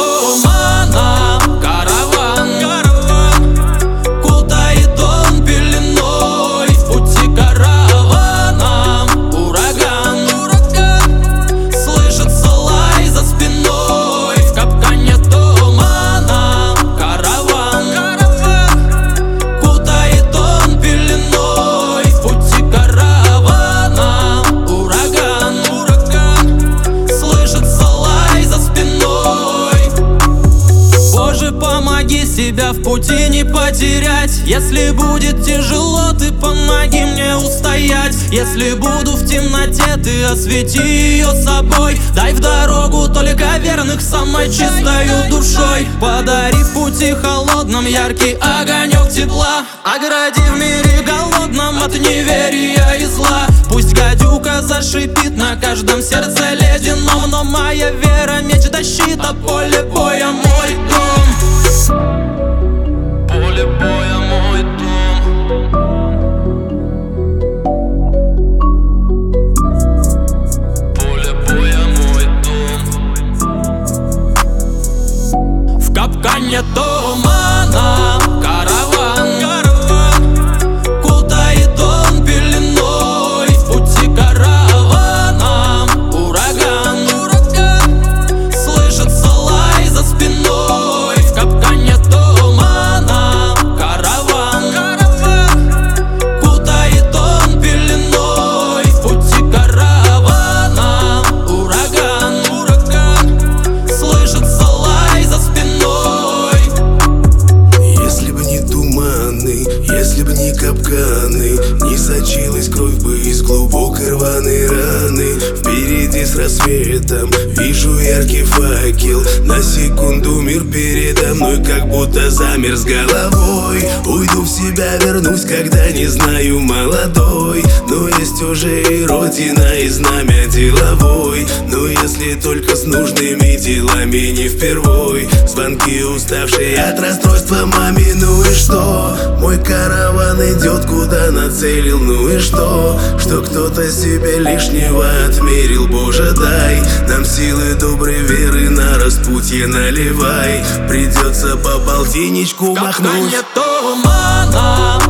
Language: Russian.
тумана караван кутает он пеленой. В пути караваном ураган, слышится лай за спиной. В капкане тумана караван кутает он пеленой. В пути караваном ураган, слышится лай за спиной. Боже, помоги себя в пути не потерять. Если будет тяжело, ты помоги мне устоять. Если буду в темноте, ты освети ее собой. Дай в дорогу только верных самой чистою душой. Подари в пути холодном яркий огонек тепла. Огради в мире голодном от неверия и зла. Пусть гадюка зашипит на каждом сердце ледяном, но моя вера меч до щита, поле боя мой дом. Поле боя мой дом. Поле боя мой дом. В капкане тумана караван кутает он пеленой. В пути караваном ураган, слышится лай за спиной. В капкане тумана караван кутает он пеленой. В пути караваном ураган, слышится лай за спиной. Если бы не туманы, если бы не капканы, не сочилась кровь бы из глубокой рваной раны. Впереди с рассветом вижу яркий факел. На секунду мир передо мной как будто замер с головой. Уйду в себя, вернусь, когда не знаю молодой. Но есть уже и родина, и знамя деловой. Но если только с нужными делами не впервой. Звонки уставшие от расстройства маме, ну и что? Мой караван идет куда нацелил, ну и что? Что кто-то себе лишнего отмерил. Боже, дай нам силы доброй веры, на распутье наливай. Придется по полтинничку В махнуть. капкане тумана